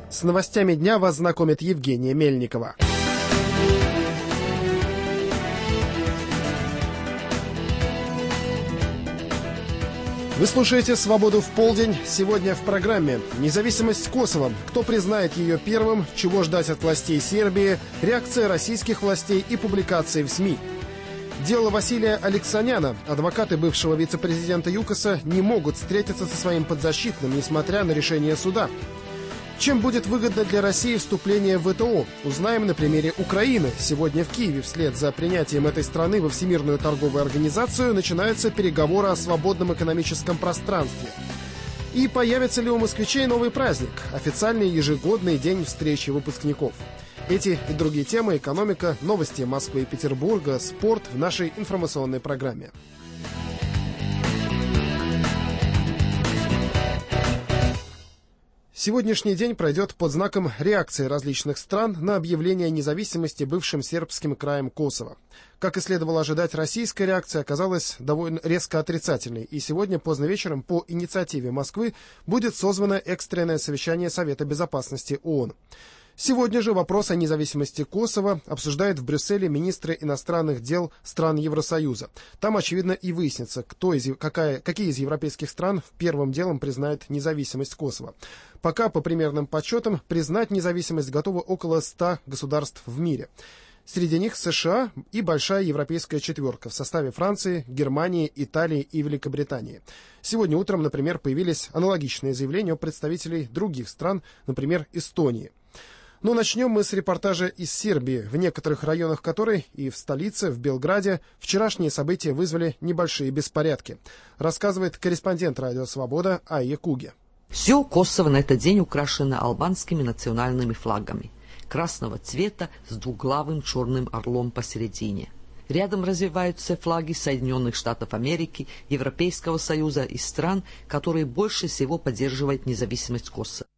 С новостями дня вас знакомит Евгения Мельникова. Вы слушаете «Свободу в полдень». Сегодня в программе «Независимость Косово». Кто признает ее первым, чего ждать от властей Сербии, реакция российских властей и публикации в СМИ. Дело Василия Алексаняна. Адвокаты бывшего вице-президента ЮКОСа не могут встретиться со своим подзащитным, несмотря на решение суда. Чем будет выгодно для России вступление в ВТО? Узнаем на примере Украины. Сегодня в Киеве вслед за принятием этой страны во Всемирную торговую организацию начинаются переговоры о свободном экономическом пространстве. И появится ли у москвичей новый праздник? Официальный ежегодный день встречи выпускников. Эти и другие темы, экономика, новости Москвы и Петербурга, спорт в нашей информационной программе. Сегодняшний день пройдет под знаком реакции различных стран на объявление независимости бывшим сербским краем Косово. Как и следовало ожидать, российская реакция оказалась довольно резко отрицательной, и сегодня поздно вечером по инициативе Москвы будет созвано экстренное совещание Совета безопасности ООН. Сегодня же вопрос о независимости Косово обсуждают в Брюсселе министры иностранных дел стран Евросоюза. Там, очевидно, и выяснится, какие из европейских стран первым делом признают независимость Косово. Пока, по примерным подсчетам, признать независимость готово около 100 государств в мире. Среди них США и большая европейская четверка в составе Франции, Германии, Италии и Великобритании. Сегодня утром, например, появились аналогичные заявления у представителей других стран, например, Эстонии. Но начнем мы с репортажа из Сербии, в некоторых районах которой и в столице, в Белграде, вчерашние события вызвали небольшие беспорядки. Рассказывает корреспондент «Радио Свобода» Айя Куге. Все Косово на этот день украшено албанскими национальными флагами красного цвета с двуглавым черным орлом посередине. Рядом развиваются флаги Соединенных Штатов Америки, Европейского Союза и стран, которые больше всего поддерживают независимость Косово.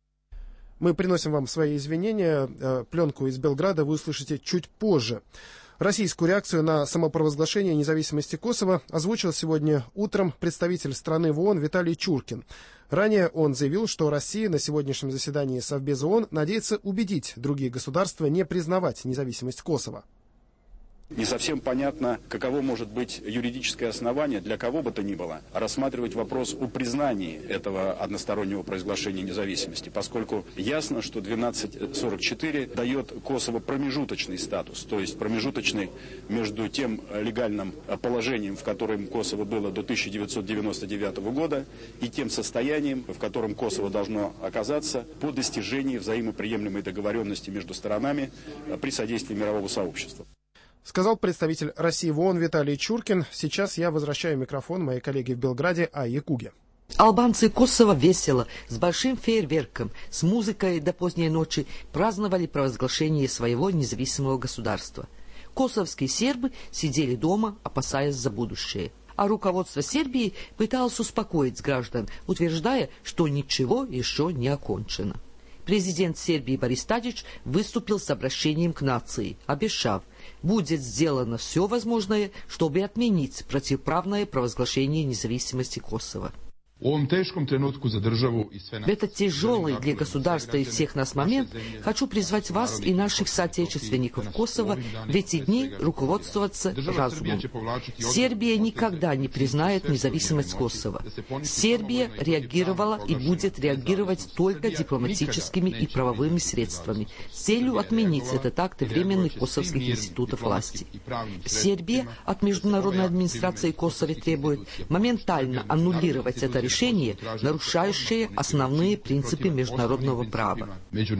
Мы приносим вам свои извинения. Пленку из Белграда вы услышите чуть позже. Российскую реакцию на самопровозглашение независимости Косово озвучил сегодня утром представитель страны в ООН Виталий Чуркин. Ранее он заявил, что Россия на сегодняшнем заседании Совбеза ООН надеется убедить другие государства не признавать независимость Косово. Не совсем понятно, каково может быть юридическое основание для кого бы то ни было рассматривать вопрос о признании этого одностороннего провозглашения независимости, поскольку ясно, что 1244 дает Косово промежуточный статус, то есть промежуточный между тем легальным положением, в котором Косово было до 1999 года, и тем состоянием, в котором Косово должно оказаться по достижении взаимоприемлемой договоренности между сторонами при содействии мирового сообщества. Сказал представитель России в ООН Виталий Чуркин. Сейчас я возвращаю микрофон моей коллеге в Белграде Айе Куге. Албанцы Косово весело, с большим фейерверком, с музыкой до поздней ночи праздновали провозглашение своего независимого государства. Косовские сербы сидели дома, опасаясь за будущее. А руководство Сербии пыталось успокоить граждан, утверждая, что ничего еще не окончено. Президент Сербии Борис Тадич выступил с обращением к нации, обещав, будет сделано все возможное, чтобы отменить противоправное провозглашение независимости Косово. В этот тяжелый для государства и всех нас момент хочу призвать вас и наших соотечественников Косово в эти дни руководствоваться разумом. Сербия никогда не признает независимость Косово. Сербия реагировала и будет реагировать только дипломатическими и правовыми средствами с целью отменить этот акт временных косовских институтов власти. Сербия от Международной администрации Косово требует моментально аннулировать это решение, нарушающее основные принципы международного права.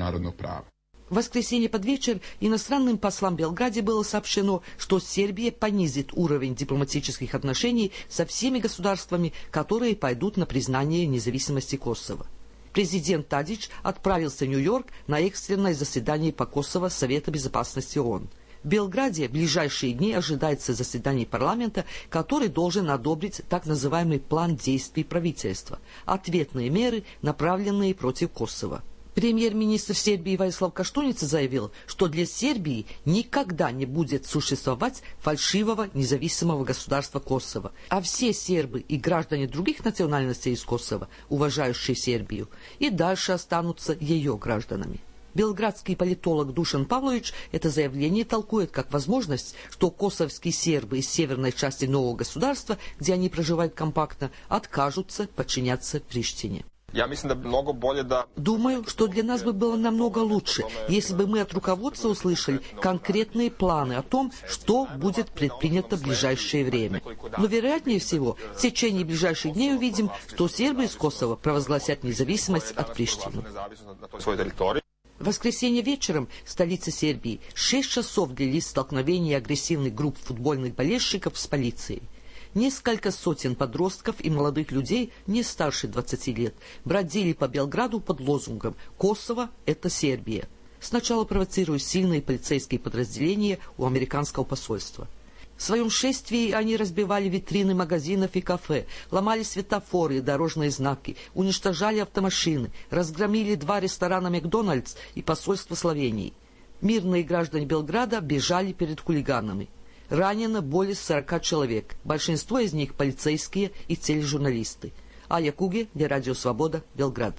В воскресенье под вечер иностранным послам в Белграде было сообщено, что Сербия понизит уровень дипломатических отношений со всеми государствами, которые пойдут на признание независимости Косово. Президент Тадич отправился в Нью-Йорк на экстренное заседание по Косово Совета безопасности ООН. В Белграде в ближайшие дни ожидается заседание парламента, который должен одобрить так называемый план действий правительства, ответные меры, направленные против Косово. Премьер-министр Сербии Воислав Каштуница заявил, что для Сербии никогда не будет существовать фальшивого независимого государства Косово, а все сербы и граждане других национальностей из Косово, уважающие Сербию, и дальше останутся ее гражданами. Белградский политолог Душан Павлович это заявление толкует как возможность, что косовские сербы из северной части нового государства, где они проживают компактно, откажутся подчиняться Приштине. Думаю, что для нас бы было намного лучше, если бы мы от руководства услышали конкретные планы о том, что будет предпринято в ближайшее время. Но вероятнее всего, в течение ближайших дней увидим, что сербы из Косово провозгласят независимость от Приштины. В воскресенье вечером в столице Сербии 6 часов длились столкновения агрессивных групп футбольных болельщиков с полицией. Несколько сотен подростков и молодых людей не старше 20 лет бродили по Белграду под лозунгом «Косово – это Сербия», сначала провоцируя сильные полицейские подразделения у американского посольства. В своем шествии они разбивали витрины магазинов и кафе, ломали светофоры и дорожные знаки, уничтожали автомашины, разгромили 2 ресторана «Макдональдс» и посольство Словении. Мирные граждане Белграда бежали перед хулиганами. Ранено более 40 человек, большинство из них полицейские и тележурналисты. Ая Куге для Радио Свобода, Белград.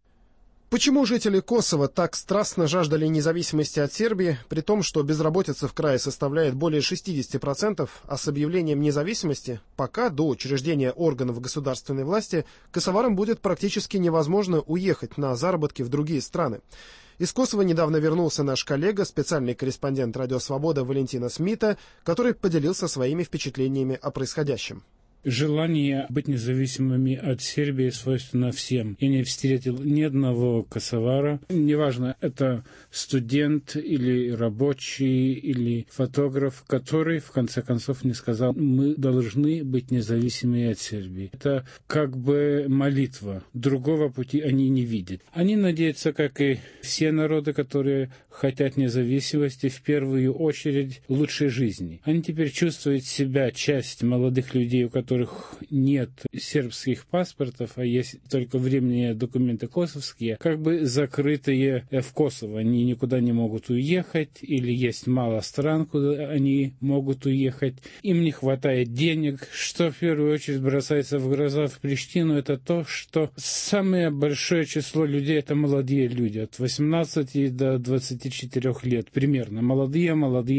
Почему жители Косово так страстно жаждали независимости от Сербии, при том, что безработица в крае составляет более 60%, а с объявлением независимости, пока до учреждения органов государственной власти, косоварам будет практически невозможно уехать на заработки в другие страны? Из Косово недавно вернулся наш коллега, специальный корреспондент «Радио Свобода» Валентина Смита, который поделился своими впечатлениями о происходящем. Желание быть независимыми от Сербии свойственно всем. Я не встретил ни одного косовара. Неважно, это студент или рабочий, или фотограф, который в конце концов не сказал: мы должны быть независимыми от Сербии. Это как бы молитва. Другого пути они не видят. Они надеются, как и все народы, которые хотят независимости, в первую очередь лучшей жизни. Они теперь чувствуют себя часть молодых людей, у которых нет сербских паспортов, а есть только временные документы косовские, как бы закрытые в Косово. Они никуда не могут уехать, или есть мало стран, куда они могут уехать. Им не хватает денег. Что в первую очередь бросается в глаза в Приштину, это то, что самое большое число людей — это молодые люди, от 18 до 24 лет примерно. Молодые.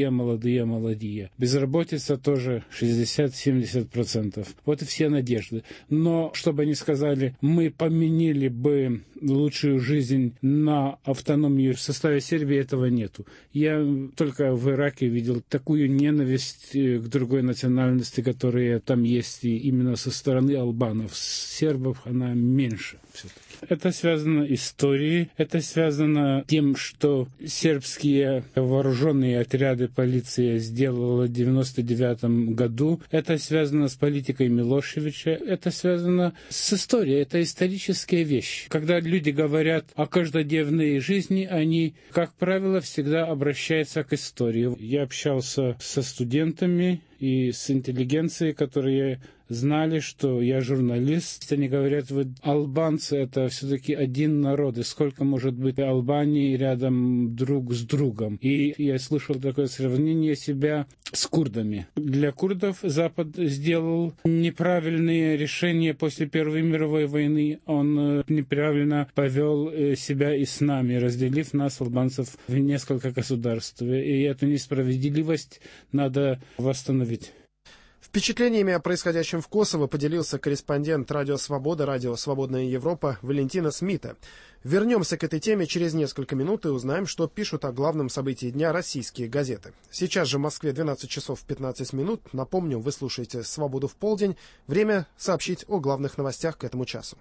Безработица тоже 60-70%. Вот и все надежды. Но чтобы они сказали: мы поменили бы лучшую жизнь на автономию в составе Сербии, этого нету. Я только в Ираке видел такую ненависть к другой национальности, которая там есть и именно со стороны албанов. С сербов она меньше все-таки. Это связано историей, это связано тем, что сербские вооруженные отряды полиция сделала в 1999 году. Это связано с политикой Милошевича, это связано с историей, это исторические вещи. Когда люди говорят о каждодневной жизни, они, как правило, всегда обращаются к истории. Я общался со студентами и с интеллигенцией, которые знали, что я журналист. Они говорят: вот албанцы — это все-таки один народ, и сколько может быть Албании рядом друг с другом. И я слышал такое сравнение себя с курдами. Для курдов Запад сделал неправильные решения после Первой мировой войны. Он неправильно повел себя и с нами, разделив нас, албанцев, в несколько государств. И эту несправедливость надо восстановить. Впечатлениями о происходящем в Косово поделился корреспондент «Радио Свобода», «Радио Свободная Европа» Валентина Смита. Вернемся к этой теме через несколько минут и узнаем, что пишут о главном событии дня российские газеты. Сейчас же в Москве 12 часов 15 минут. Напомню, вы слушаете «Свободу в полдень». Время сообщить о главных новостях к этому часу.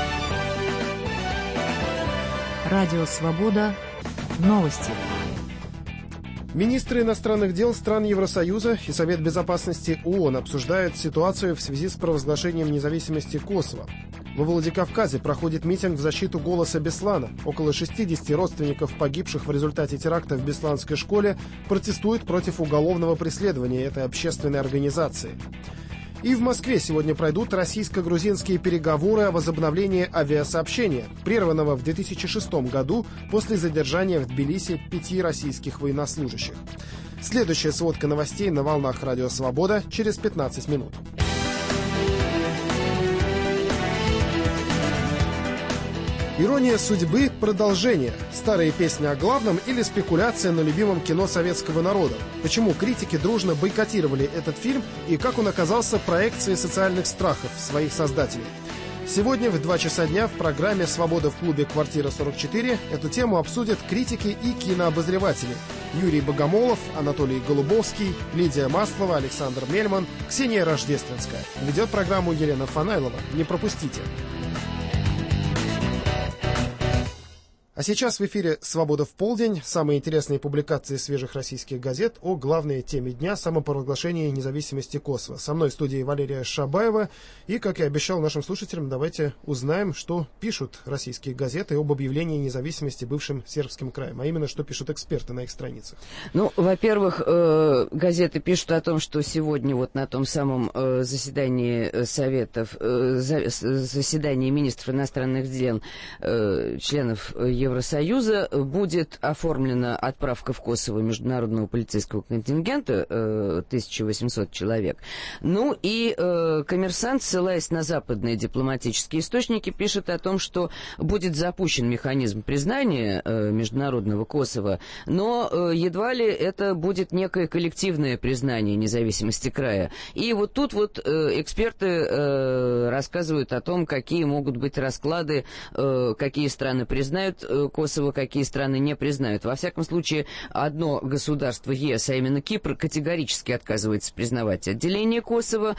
Радио Свобода. Новости. Министры иностранных дел стран Евросоюза и Совет безопасности ООН обсуждают ситуацию в связи с провозглашением независимости Косово. Во Владикавказе проходит митинг в защиту «Голоса Беслана». Около 60 родственников погибших в результате теракта в Бесланской школе протестуют против уголовного преследования этой общественной организации. И в Москве сегодня пройдут российско-грузинские переговоры о возобновлении авиасообщения, прерванного в 2006 году после задержания в Тбилиси 5 российских военнослужащих. Следующая сводка новостей на волнах Радио Свобода через 15 минут. Ирония судьбы – продолжение. Старые песни о главном или спекуляция на любимом кино советского народа? Почему критики дружно бойкотировали этот фильм и как он оказался проекцией социальных страхов своих создателей? Сегодня в 2 часа дня в программе «Свобода в клубе «Квартира 44» эту тему обсудят критики и кинообозреватели. Юрий Богомолов, Анатолий Голубовский, Лидия Маслова, Александр Мельман, Ксения Рождественская. Ведет программу Елена Фанайлова. Не пропустите. А сейчас в эфире «Свобода в полдень». Самые интересные публикации свежих российских газет о главной теме дня — самопровозглашении независимости Косово. Со мной в студии Валерия Шабаева. И, как я обещал нашим слушателям, давайте узнаем, что пишут российские газеты об объявлении независимости бывшим сербским краем. А именно, что пишут эксперты на их страницах. Ну, во-первых, газеты пишут о том, что сегодня вот на том самом заседании Советов, заседании министров иностранных дел, членов Евросоюза, будет оформлена отправка в Косово международного полицейского контингента 1800 человек. Ну и «Коммерсант», ссылаясь на западные дипломатические источники, пишет о том, что будет запущен механизм признания международного Косово, но едва ли это будет некое коллективное признание независимости края. И вот тут вот эксперты рассказывают о том, какие могут быть расклады, какие страны признают Косово, какие страны не признают. Во всяком случае, одно государство ЕС, а именно Кипр, категорически отказывается признавать отделение Косово.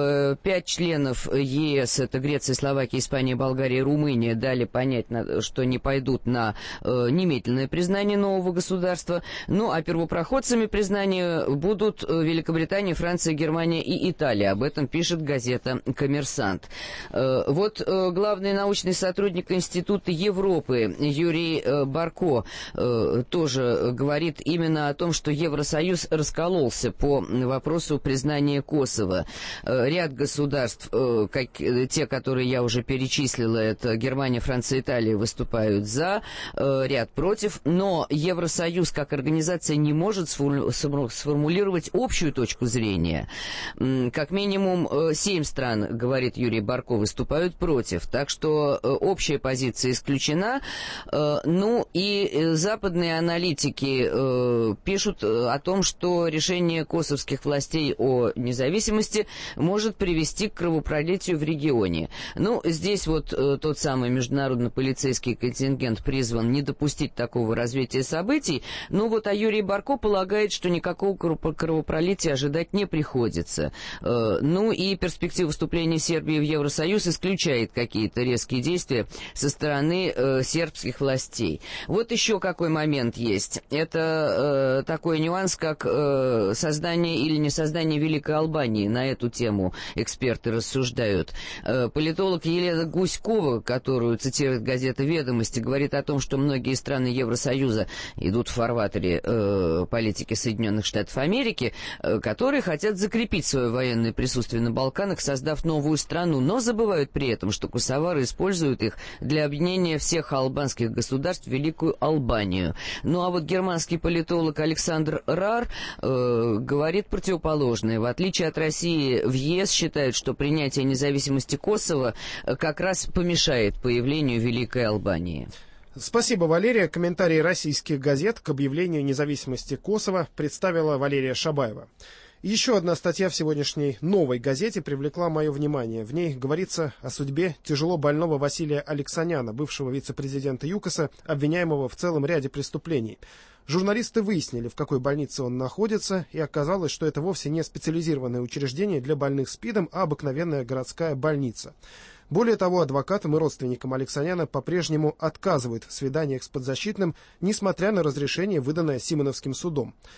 5 членов ЕС, это Греция, Словакия, Испания, Болгария, Румыния, дали понять, что не пойдут на немедленное признание нового государства. Ну, а первопроходцами признания будут Великобритания, Франция, Германия и Италия. Об этом пишет газета «Коммерсант». Вот главный научный сотрудник Института Европы Юрий Барко тоже говорит именно о том, что Евросоюз раскололся по вопросу признания Косово. Ряд государств, те, которые я уже перечислила, это Германия, Франция, Италия, выступают за, ряд против, но Евросоюз как организация не может сформулировать общую точку зрения. Как минимум 7 стран, говорит Юрий Барко, выступают против, так что общая позиция исключена. Ну и западные аналитики пишут о том, что решение косовских властей о независимости может привести к кровопролитию в регионе. Ну, здесь вот тот самый международно-полицейский контингент призван не допустить такого развития событий. Ну вот, а Юрий Барко полагает, что никакого кровопролития ожидать не приходится. Ну и перспектива вступления Сербии в Евросоюз исключает какие-то резкие действия со стороны сербских властей. Вот еще какой момент есть. Это такой нюанс, как создание или не создание Великой Албании. На эту тему эксперты рассуждают. Политолог Елена Гуськова, которую цитирует газета «Ведомости», говорит о том, что многие страны Евросоюза идут в фарватере политики Соединенных Штатов Америки, которые хотят закрепить свое военное присутствие на Балканах, создав новую страну, но забывают при этом, что косовары используют их для объединения всех албанских государств в Великую Албанию. Ну а вот германский политолог Александр Рар говорит противоположное. В отличие от России, в ЕС считают, что принятие независимости Косово как раз помешает появлению Великой Албании. Спасибо, Валерия. Комментарии российских газет к объявлению независимости Косово представила Валерия Шабаева. Еще одна статья в сегодняшней «Новой газете» привлекла мое внимание. В ней говорится о судьбе тяжело больного Василия Алексаняна, бывшего вице-президента ЮКОСа, обвиняемого в целом ряде преступлений. Журналисты выяснили, в какой больнице он находится, и оказалось, что это вовсе не специализированное учреждение для больных СПИДом, а обыкновенная городская больница. Более того, адвокатам и родственникам Алексаняна по-прежнему отказывают в свиданиях с подзащитным, несмотря на разрешение, выданное Симоновским судом.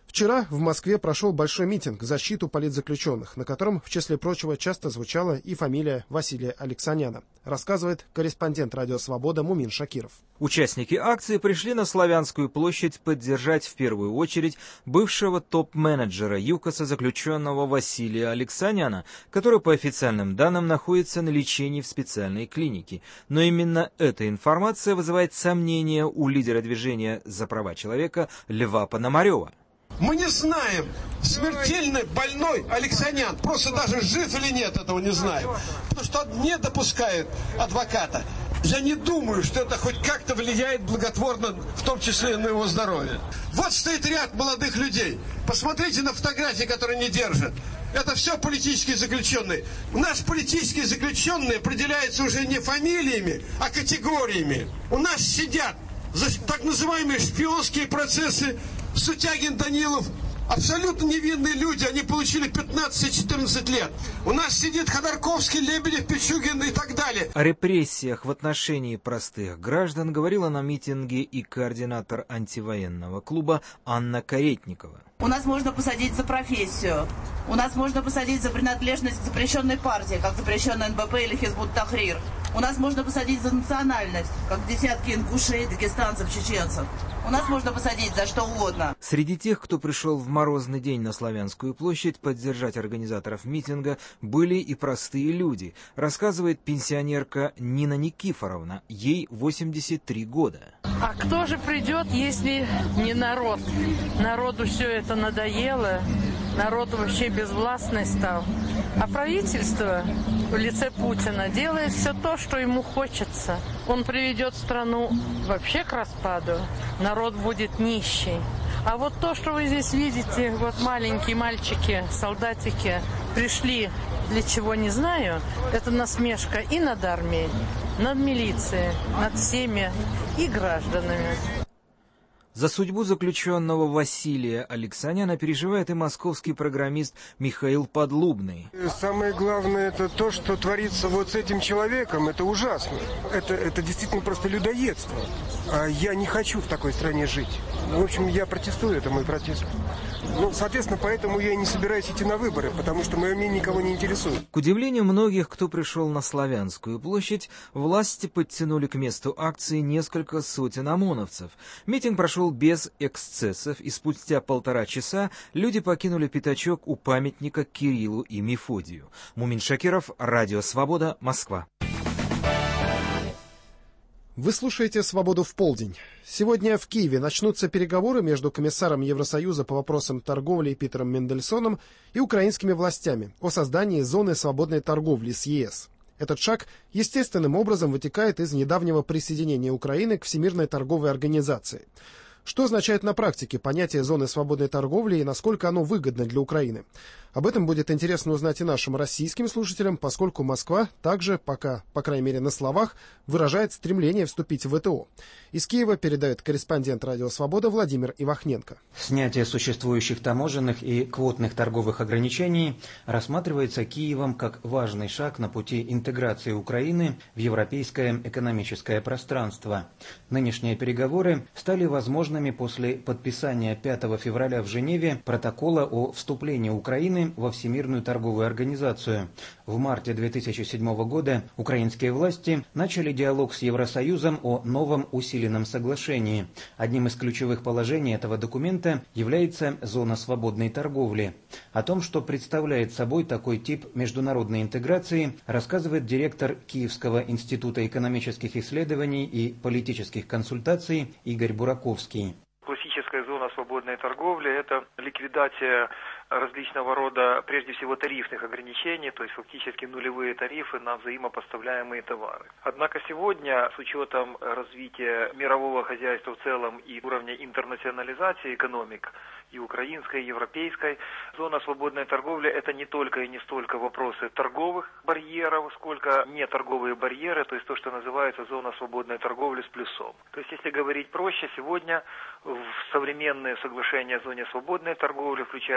Вчера в Москве прошел большой митинг в защиту политзаключенных, на котором, в числе прочего, часто звучала и фамилия Василия Алексаняна, рассказывает корреспондент «Радио Свобода» Мумин Шакиров. Участники акции пришли на Славянскую площадь поддержать в первую очередь бывшего топ-менеджера ЮКОСа заключенного Василия Алексаняна, который по официальным данным находится на лечении в специальной клинике. Но именно эта информация вызывает сомнения у лидера движения за права человека Льва Пономарева. Мы не знаем, смертельно больной Алексанян, просто даже жив или нет, этого не знаем. Потому что он не допускает адвоката. Я не думаю, что это хоть как-то влияет благотворно, в том числе и на его здоровье. Вот стоит ряд молодых людей. Посмотрите на фотографии, которые они держат. Это все политические заключенные. Наши политические заключенные определяются уже не фамилиями, а категориями. У нас сидят за так называемые шпионские процессы Сутягин, Данилов. Абсолютно невинные люди, они получили 15-14 лет. У нас сидит Ходорковский, Лебедев, Пичугин и так далее. О репрессиях в отношении простых граждан говорила на митинге и координатор антивоенного клуба Анна Каретникова. У нас можно посадить за профессию. У нас можно посадить за принадлежность к запрещенной партии, как запрещенная НБП или Хизбут Тахрир. У нас можно посадить за национальность, как десятки ингушей, дагестанцев, чеченцев. У нас можно посадить за что угодно. Среди тех, кто пришел в морозный день на Славянскую площадь поддержать организаторов митинга, были и простые люди, рассказывает пенсионерка Нина Никифоровна. Ей 83 года. А кто же придет, если не народ? Народу все это надоело, народ вообще безвластный стал. А правительство в лице Путина делает все то, что ему хочется. Он приведет страну вообще к распаду, народ будет нищий. А вот то, что вы здесь видите, вот маленькие мальчики, солдатики, пришли для чего не знаю, это насмешка и над армией, над милицией, над всеми и гражданами. За судьбу заключенного Василия Алексаняна переживает и московский программист Михаил Подлубный. Самое главное это то, что творится вот с этим человеком, это ужасно. Это действительно просто людоедство. А я не хочу в такой стране жить. В общем, я протестую, это мой протест. Ну, соответственно, поэтому я и не собираюсь идти на выборы, потому что мое мнение никого не интересует. К удивлению многих, кто пришел на Славянскую площадь, власти подтянули к месту акции несколько сотен ОМОНовцев. Митинг прошел без эксцессов, и спустя 1,5 часа люди покинули пятачок у памятника Кириллу и Мефодию. Мумин Шакиров, Радио Свобода, Москва. Вы слушаете «Свободу в полдень». Сегодня в Киеве начнутся переговоры между комиссаром Евросоюза по вопросам торговли Питером Мендельсоном и украинскими властями о создании зоны свободной торговли с ЕС. Этот шаг естественным образом вытекает из недавнего присоединения Украины к Всемирной торговой организации. Что означает на практике понятие зоны свободной торговли и насколько оно выгодно для Украины? Об этом будет интересно узнать и нашим российским слушателям, поскольку Москва также, пока, по крайней мере на словах, выражает стремление вступить в ВТО. Из Киева передает корреспондент «Радио Свобода» Владимир Ивахненко. Снятие существующих таможенных и квотных торговых ограничений рассматривается Киевом как важный шаг на пути интеграции Украины в европейское экономическое пространство. Нынешние переговоры стали возможными после подписания 5 февраля в Женеве протокола о вступлении Украины во Всемирную торговую организацию. В марте 2007 года украинские власти начали диалог с Евросоюзом о новом усиленном соглашении. Одним из ключевых положений этого документа является зона свободной торговли. О том, что представляет собой такой тип международной интеграции, рассказывает директор Киевского института экономических исследований и политических консультаций Игорь Бураковский. Классическая зона свободной торговли – это ликвидация различного рода, прежде всего, тарифных ограничений, то есть фактически нулевые тарифы на взаимопоставляемые товары. Однако сегодня, с учетом развития мирового хозяйства в целом и уровня интернационализации экономик, и украинской, и европейской, зона свободной торговли – это не только и не столько вопросы торговых барьеров, сколько неторговые барьеры, то есть то, что называется зона свободной торговли с плюсом. То есть, если говорить проще, сегодня в современные соглашения о зоне свободной торговли включаются не только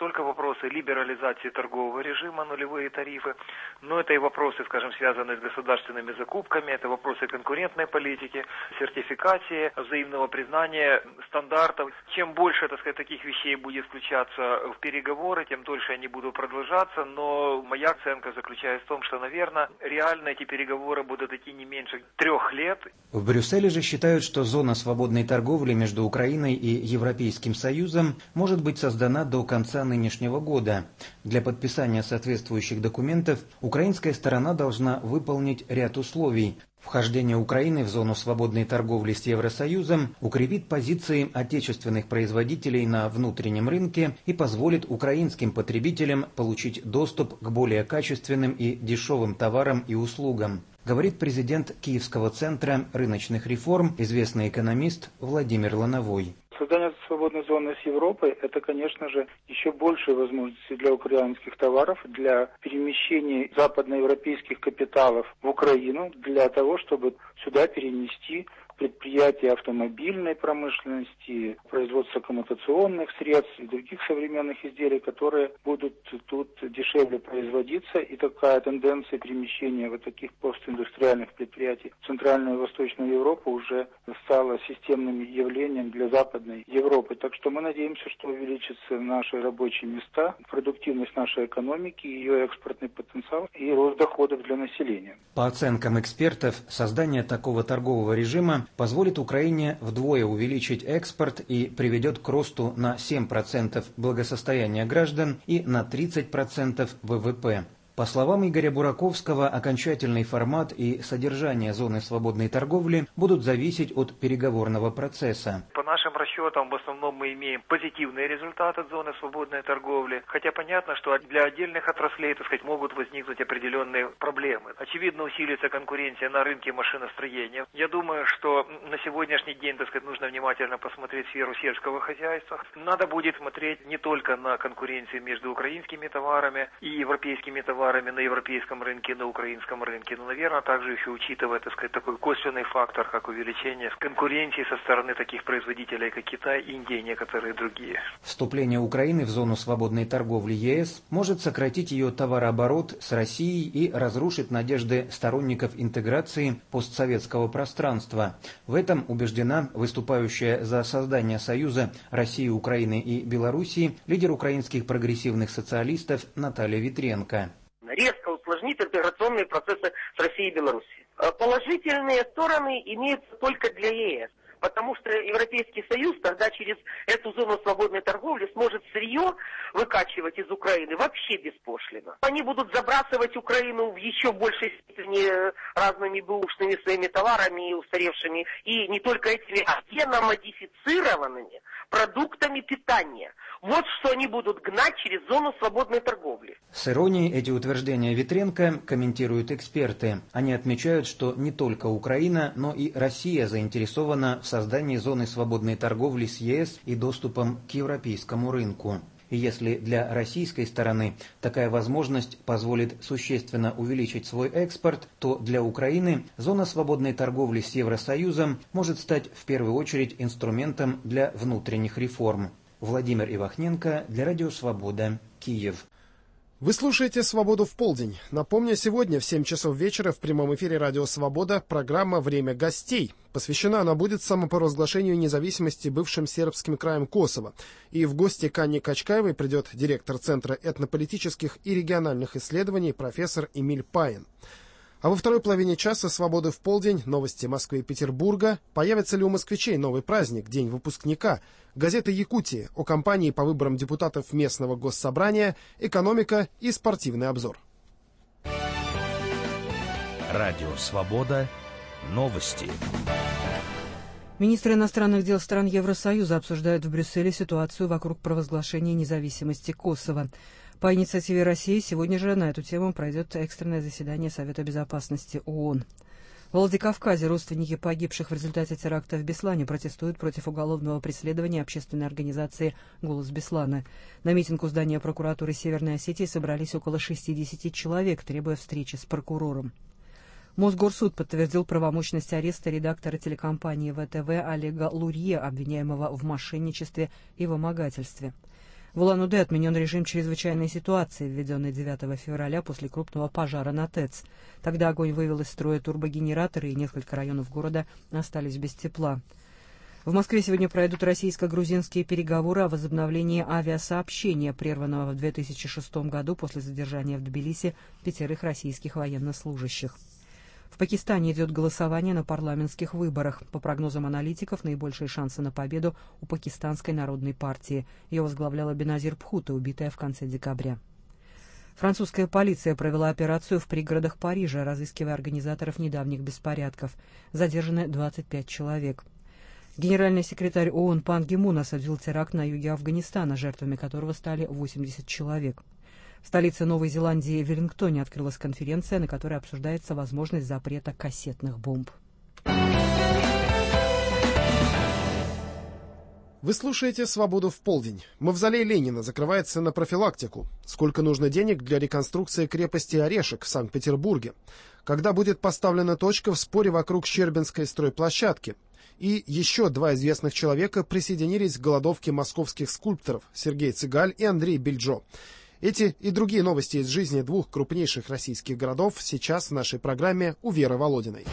только вопросы либерализации торгового режима, нулевые тарифы, но это и вопросы, скажем, связанные с государственными закупками, это вопросы конкурентной политики, сертификации, взаимного признания стандартов. Чем больше, так сказать, таких вещей будет включаться в переговоры, тем дольше они будут продолжаться, но моя оценка заключается в том, что, наверное, реально эти переговоры будут идти не меньше 3 лет. В Брюсселе же считают, что зона свободной торговли между Украиной и Европейским Союзом может быть создана до конца нынешнего года. Для подписания соответствующих документов украинская сторона должна выполнить ряд условий. Вхождение Украины в зону свободной торговли с Евросоюзом укрепит позиции отечественных производителей на внутреннем рынке и позволит украинским потребителям получить доступ к более качественным и дешевым товарам и услугам, говорит президент Киевского центра рыночных реформ, известный экономист Владимир Лановой. Создание свободной зоны с Европой – это, конечно же, еще большие возможности для украинских товаров, для перемещения западноевропейских капиталов в Украину, для того, чтобы сюда перенести предприятия автомобильной промышленности, производства коммутационных средств и других современных изделий, которые будут тут дешевле производиться. И такая тенденция перемещения вот таких постиндустриальных предприятий в Центральную и Восточную Европу уже стала системным явлением для Западной Европы. Так что мы надеемся, что увеличатся наши рабочие места, продуктивность нашей экономики, ее экспортный потенциал и рост доходов для населения. По оценкам экспертов, создание такого торгового режима позволит Украине вдвое увеличить экспорт и приведет к росту на 7% благосостояния граждан и на 30% ВВП. По словам Игоря Бураковского, окончательный формат и содержание зоны свободной торговли будут зависеть от переговорного процесса. По нашим расчетам, в основном мы имеем позитивные результаты от зоны свободной торговли, хотя понятно, что для отдельных отраслей, так сказать, могут возникнуть определенные проблемы. Очевидно, усилится конкуренция на рынке машиностроения. Я думаю, что на сегодняшний день, так сказать, нужно внимательно посмотреть сферу сельского хозяйства. Надо будет смотреть не только на конкуренцию между украинскими товарами и европейскими товарами на европейском рынке, на украинском рынке, но, наверное, также еще учитывая, так сказать, такой косвенный фактор, как увеличение конкуренции со стороны таких производителей, как Китай, Индия и некоторые другие. Вступление Украины в зону свободной торговли ЕС может сократить ее товарооборот с Россией и разрушить надежды сторонников интеграции постсоветского пространства. В этом убеждена выступающая за создание союза России, Украины и Белоруссии лидер украинских прогрессивных социалистов Наталья Витренко. Резко усложнит интеграционные процессы с Россией и Белоруссией. Положительные стороны имеются только для ЕС, потому что Европейский Союз тогда через эту зону свободной торговли сможет сырье выкачивать из Украины вообще беспошлино. Они будут забрасывать Украину в еще большей степени разными бэушными своими товарами и устаревшими, и не только этими, а геномодифицированными продуктами питания. Вот что они будут гнать через зону свободной торговли. С иронией эти утверждения Витренко комментируют эксперты. Они отмечают, что не только Украина, но и Россия заинтересована в создании зоны свободной торговли с ЕС и доступом к европейскому рынку. И если для российской стороны такая возможность позволит существенно увеличить свой экспорт, то для Украины зона свободной торговли с Евросоюзом может стать в первую очередь инструментом для внутренних реформ. Владимир Ивахненко для Радио Свобода, Киев. Вы слушаете «Свободу в полдень». Напомню, сегодня в 7 часов вечера в прямом эфире «Радио Свобода» программа «Время гостей». Посвящена она будет самопровозглашению независимости бывшим сербским краем Косово. И в гости к Анне Качкаевой придет директор Центра этнополитических и региональных исследований профессор Эмиль Паин. А во второй половине часа «Свободы в полдень», новости Москвы и Петербурга. Появится ли у москвичей новый праздник, День выпускника? Газета «Якутия» о кампании по выборам депутатов местного госсобрания, экономика и спортивный обзор. Радио «Свобода». Новости. Министры иностранных дел стран Евросоюза обсуждают в Брюсселе ситуацию вокруг провозглашения независимости Косово. По инициативе России сегодня же на эту тему пройдет экстренное заседание Совета безопасности ООН. В Владикавказе родственники погибших в результате теракта в Беслане протестуют против уголовного преследования общественной организации «Голос Беслана». На митинг у здания прокуратуры Северной Осетии собрались около 60 человек, требуя встречи с прокурором. Мосгорсуд подтвердил правомочность ареста редактора телекомпании ВТВ Олега Лурье, обвиняемого в мошенничестве и вымогательстве. В Улан-Удэ отменен режим чрезвычайной ситуации, введенный 9 февраля после крупного пожара на ТЭЦ. Тогда огонь вывел из строя турбогенераторы, и несколько районов города остались без тепла. В Москве сегодня пройдут российско-грузинские переговоры о возобновлении авиасообщения, прерванного в 2006 году после задержания в Тбилиси 5 российских военнослужащих. В Пакистане идет голосование на парламентских выборах. По прогнозам аналитиков, наибольшие шансы на победу у Пакистанской народной партии. Ее возглавляла Беназир Бхутто, убитая в конце декабря. Французская полиция провела операцию в пригородах Парижа, разыскивая организаторов недавних беспорядков. Задержаны 25 человек. Генеральный секретарь ООН Пан Ги Мун осудил теракт на юге Афганистана, жертвами которого стали 80 человек. В столице Новой Зеландии Веллингтоне открылась конференция, на которой обсуждается возможность запрета кассетных бомб. Вы слушаете «Свободу в полдень». Мавзолей Ленина закрывается на профилактику. Сколько нужно денег для реконструкции крепости Орешек в Санкт-Петербурге? Когда будет поставлена точка в споре вокруг Щербинской стройплощадки? И еще 2 известных человека присоединились к голодовке московских скульпторов Сергей Цыгаль и Андрей Бельджо. Эти и другие новости из жизни 2 крупнейших российских городов сейчас в нашей программе у Веры Володиной.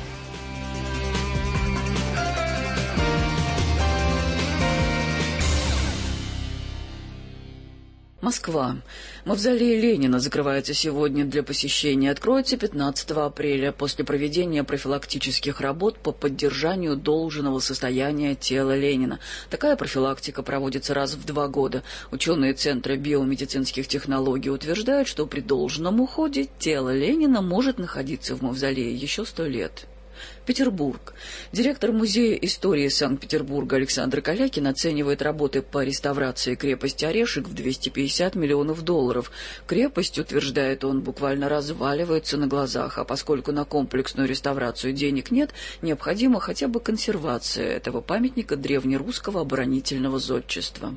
Москва. Мавзолей Ленина закрывается сегодня для посещения. Откроется 15 апреля после проведения профилактических работ по поддержанию должного состояния тела Ленина. Такая профилактика проводится раз в 2 года. Ученые Центра биомедицинских технологий утверждают, что при должном уходе тело Ленина может находиться в мавзолее еще 100 лет. Петербург. Директор Музея истории Санкт-Петербурга Александр Калякин оценивает работы по реставрации крепости Орешек в $250 миллионов. Крепость, утверждает он, буквально разваливается на глазах, а поскольку на комплексную реставрацию денег нет, необходима хотя бы консервация этого памятника древнерусского оборонительного зодчества.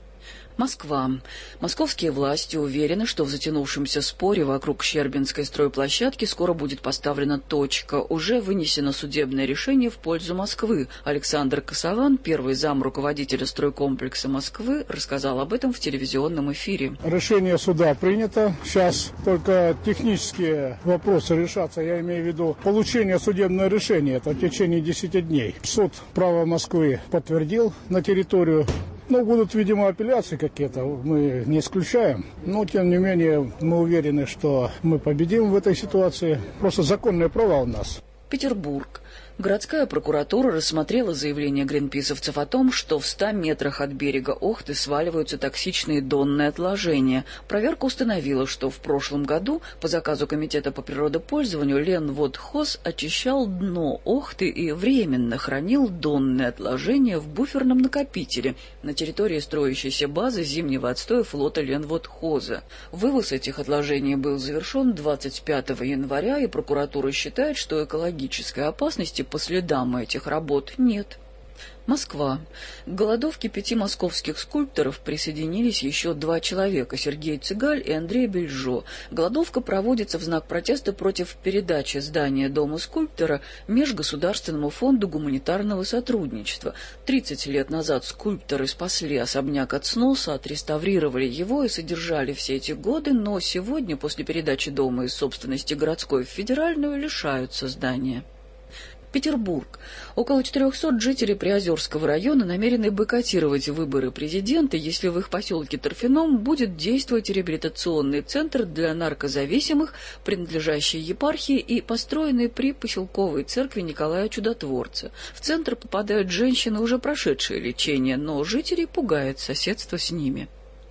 Москва. Московские власти уверены, что в затянувшемся споре вокруг Щербинской стройплощадки скоро будет поставлена точка. Уже вынесено судебное решение в пользу Москвы. Александр Косован, первый зам руководителя стройкомплекса Москвы, рассказал об этом в телевизионном эфире. Решение суда принято. Сейчас только технические вопросы решатся. Я имею в виду получение судебного решения. Это в течение 10 дней. Суд права Москвы подтвердил на территорию. Будут, видимо, апелляции какие-то, мы не исключаем. Но, тем не менее, мы уверены, что мы победим в этой ситуации. Просто законное право у нас. Петербург. Городская прокуратура рассмотрела заявление гринписовцев о том, что в 100 метрах от берега Охты сваливаются токсичные донные отложения. Проверка установила, что в прошлом году по заказу Комитета по природопользованию Ленводхоз очищал дно Охты и временно хранил донные отложения в буферном накопителе на территории строящейся базы зимнего отстоя флота Ленводхоза. Вывоз этих отложений был завершен 25 января, и прокуратура считает, что экологической опасности по следам этих работ нет. Москва. К голодовке 5 московских скульпторов присоединились еще 2 человека – Сергей Цыгаль и Андрей Бельджо. Голодовка проводится в знак протеста против передачи здания Дома скульптора Межгосударственному фонду гуманитарного сотрудничества. 30 лет назад скульпторы спасли особняк от сноса, отреставрировали его и содержали все эти годы, но сегодня, после передачи дома из собственности городской в федеральную, лишаются здания. Петербург. Около 400 жителей Приозерского района намерены бойкотировать выборы президента, если в их поселке Торфяном будет действовать реабилитационный центр для наркозависимых, принадлежащий епархии и построенный при поселковой церкви Николая Чудотворца. В центр попадают женщины, уже прошедшие лечение, но жителей пугает соседство с ними.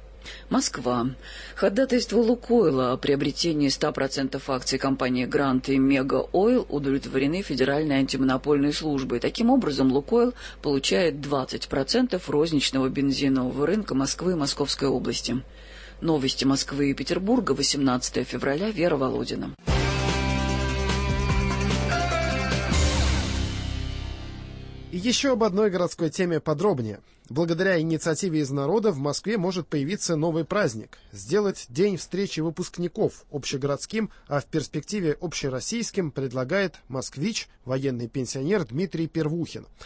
Москва. Ходатайство «Лукойла» о приобретении 100% акций компании «Грант» и «Мега Ойл» удовлетворены Федеральной антимонопольной службой. Таким образом, «Лукойл» получает 20% розничного бензинового рынка Москвы и Московской области. Новости Москвы и Петербурга, 18 февраля, Вера Володина. И еще об одной городской теме подробнее. Благодаря инициативе из народа в Москве может появиться новый праздник – сделать День встречи выпускников общегородским, а в перспективе общероссийским предлагает москвич, военный пенсионер Дмитрий Первухин.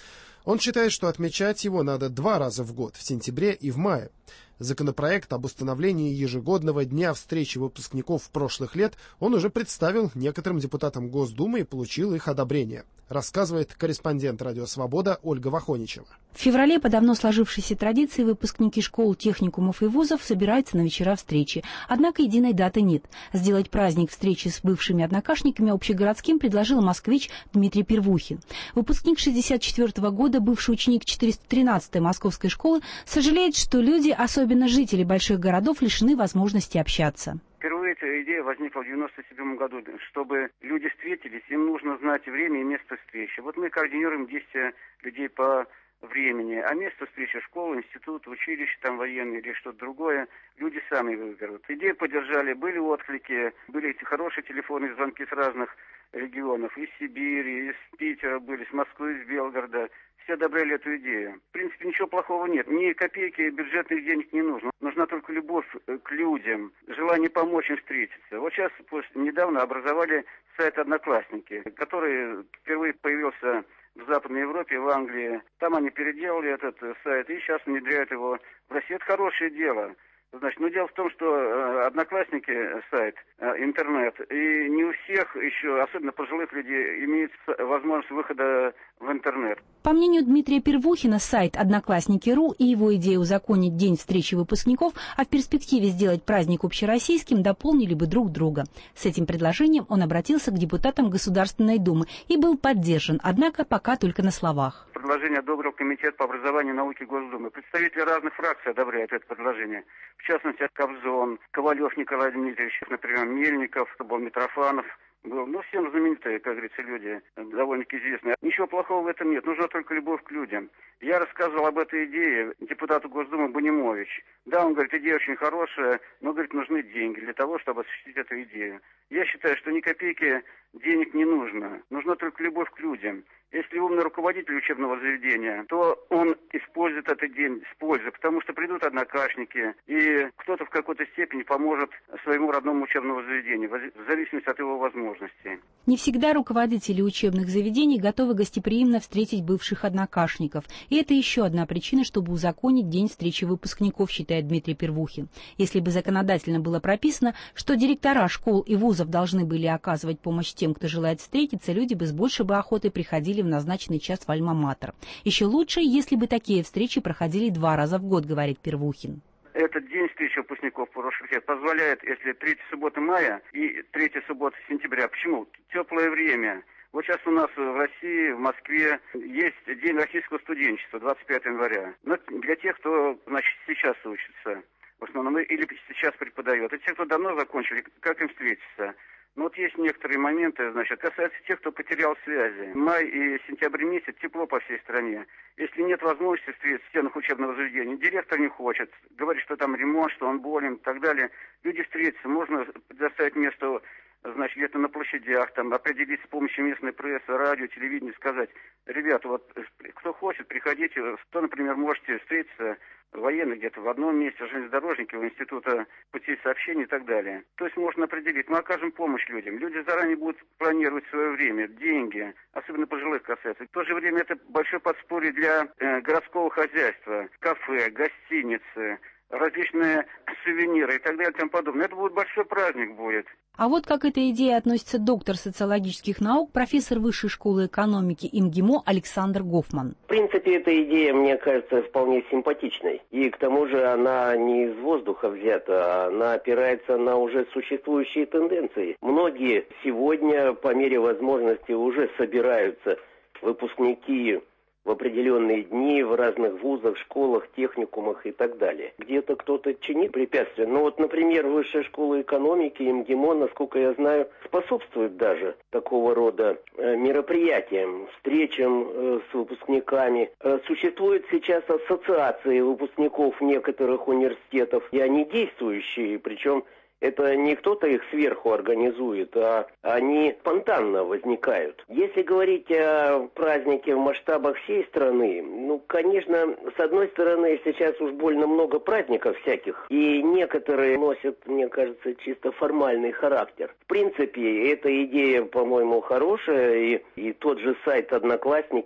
Он считает, что отмечать его надо 2 раза в год, в сентябре и в мае. Законопроект об установлении ежегодного дня встречи выпускников прошлых лет он уже представил некоторым депутатам Госдумы и получил их одобрение, рассказывает корреспондент «Радио Свобода» Ольга Вахоничева. В феврале по давно сложившейся традиции выпускники школ, техникумов и вузов собираются на вечера встречи. Однако единой даты нет. Сделать праздник встречи с бывшими однокашниками общегородским предложил москвич Дмитрий Первухин. Выпускник 1964 года, бывший ученик 413-й Московской школы, сожалеет, что люди, особенно жители больших городов, лишены возможности общаться. Впервые эта идея возникла в 1997 году. Чтобы люди встретились, им нужно знать время и место встречи. Вот мы координируем действия людей по времени, а место встречи школа, институт, училище там военное или что-то другое, люди сами выберут. Идею поддержали, были отклики, были эти хорошие телефонные звонки с разных регионов, из Сибири, из Питера были, с Москвы, из Белгорода. Все одобряли эту идею. В принципе, ничего плохого нет. Ни копейки бюджетных денег не нужно. Нужна только любовь к людям, желание помочь им встретиться. Вот сейчас, недавно образовали сайт «Одноклассники», который впервые появился в Западной Европе, в Англии. Там они переделали этот сайт и сейчас внедряют его в Россию. Это хорошее дело. Значит, но дело в том, что Одноклассники сайт, интернет, и не у всех еще, особенно пожилых людей, имеется возможность выхода в интернет. По мнению Дмитрия Первухина, сайт «Одноклассники.ру» и его идея узаконить день встречи выпускников, а в перспективе сделать праздник общероссийским, дополнили бы друг друга. С этим предложением он обратился к депутатам Государственной Думы и был поддержан, однако пока только на словах. Предложение одобрил Комитет по образованию и науке Госдумы. Представители разных фракций одобряют это предложение. В частности, Кобзон, Ковалев Николай Дмитриевич, например, Мельников, был Митрофанов. Ну, всем знаменитые, как говорится, люди, довольно-таки известные. Ничего плохого в этом нет, нужна только любовь к людям. Я рассказывал об этой идее депутату Госдумы Бонимович. Да, он говорит, идея очень хорошая, но, говорит, нужны деньги для того, чтобы осуществить эту идею. Я считаю, что ни копейки денег не нужно, нужна только любовь к людям. Если умный руководитель учебного заведения, то он использует этот день с пользой, потому что придут однокашники, и кто-то в какой-то степени поможет своему родному учебному заведению, в зависимости от его возможностей. Не всегда руководители учебных заведений готовы гостеприимно встретить бывших однокашников. И это еще одна причина, чтобы узаконить день встречи выпускников, считает Дмитрий Первухин. Если бы законодательно было прописано, что директора школ и вузов должны были оказывать помощь тем, кто желает встретиться, люди бы с большей охотой приходили в назначенный час в Альма-Матер. Еще лучше, если бы такие встречи проходили 2 раза в год, говорит Первухин. Этот день встречи выпускников прошлых лет позволяет, если 3 суббота мая и 3 суббота сентября. Почему? Теплое время. Вот сейчас у нас в России, в Москве есть День российского студенчества, 25 января. Но для тех, кто, значит, сейчас учится, в основном, или сейчас преподает. И те, кто давно закончили, как им встретиться? Ну вот есть некоторые моменты, значит, касается тех, кто потерял связи. Май и сентябрь месяц тепло по всей стране. Если нет возможности встретиться в стенах учебного заведения, директор не хочет, говорит, что там ремонт, что он болен и так далее. Люди встретятся, можно предоставить место, значит, где-то на площадях, там, определить с помощью местной прессы, радио, телевидения, сказать, ребята, вот кто хочет, приходите, кто, например, можете встретиться военные где-то в одном месте, железнодорожники, у института путей сообщений и так далее. То есть можно определить, мы окажем помощь людям. Люди заранее будут планировать свое время, деньги, особенно пожилых касается. В то же время это большое подспорье для городского хозяйства, кафе, гостиницы, различные сувениры и так далее и тому подобное. Это будет большой праздник будет. А вот как к этой идее относится доктор социологических наук, профессор Высшей школы экономики МГИМО Александр Гофман. В принципе, эта идея, мне кажется, вполне симпатичной. И к тому же она не из воздуха взята, она опирается на уже существующие тенденции. Многие сегодня, по мере возможности, уже собираются выпускники в определенные дни в разных вузах, школах, техникумах и так далее. Где-то кто-то чинит препятствия. Но вот, например, Высшая школа экономики, МГИМО, насколько я знаю, способствует даже такого рода мероприятиям, встречам с выпускниками. Существуют сейчас ассоциации выпускников некоторых университетов, и они действующие, причем это не кто-то их сверху организует, а они спонтанно возникают. Если говорить о празднике в масштабах всей страны, ну, конечно, с одной стороны, сейчас уж больно много праздников всяких, и некоторые носят, мне кажется, чисто формальный характер. В принципе, эта идея, по-моему, хорошая, и тот же сайт «Одноклассники»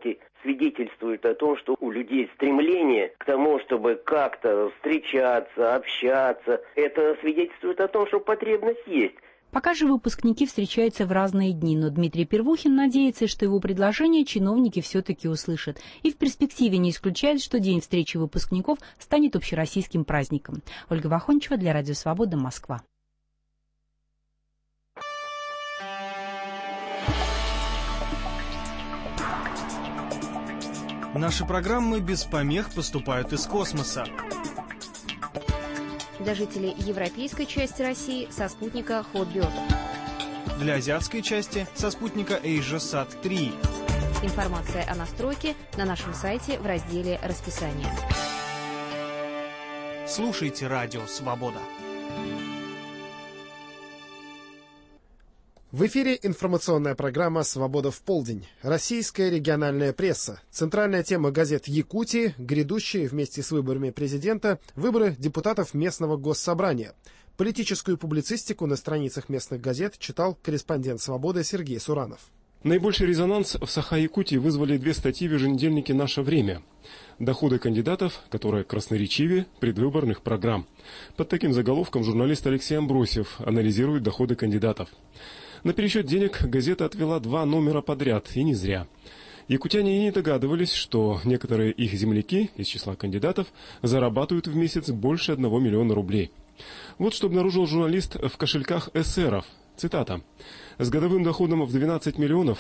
свидетельствует о том, что у людей стремление к тому, чтобы как-то встречаться, общаться. Это свидетельствует о том, что потребность есть. Пока же выпускники встречаются в разные дни, но Дмитрий Первухин надеется, что его предложение чиновники все-таки услышат. И в перспективе не исключает, что День встречи выпускников станет общероссийским праздником. Ольга Вахончева для Радио Свобода, Москва. Наши программы без помех поступают из космоса. Для жителей европейской части России со спутника Hotbird. Для азиатской части со спутника AsiaSat-3. Информация о настройке на нашем сайте в разделе «Расписание». Слушайте Радио Свобода. В эфире информационная программа «Свобода в полдень». Российская региональная пресса. Центральная тема газет Якутии, грядущие вместе с выборами президента, выборы депутатов местного госсобрания. Политическую публицистику на страницах местных газет читал корреспондент «Свободы» Сергей Суранов. Наибольший резонанс в Саха-Якутии вызвали две статьи в еженедельнике «Наше время». Доходы кандидатов, которые красноречивее предвыборных программ. Под таким заголовком журналист Алексей Амбросьев анализирует доходы кандидатов. На пересчет денег газета отвела 2 номера подряд, и не зря. Якутяне и не догадывались, что некоторые их земляки из числа кандидатов зарабатывают в месяц больше 1 миллиона рублей. Вот что обнаружил журналист в кошельках эсеров. Цитата. «С годовым доходом в 12 миллионов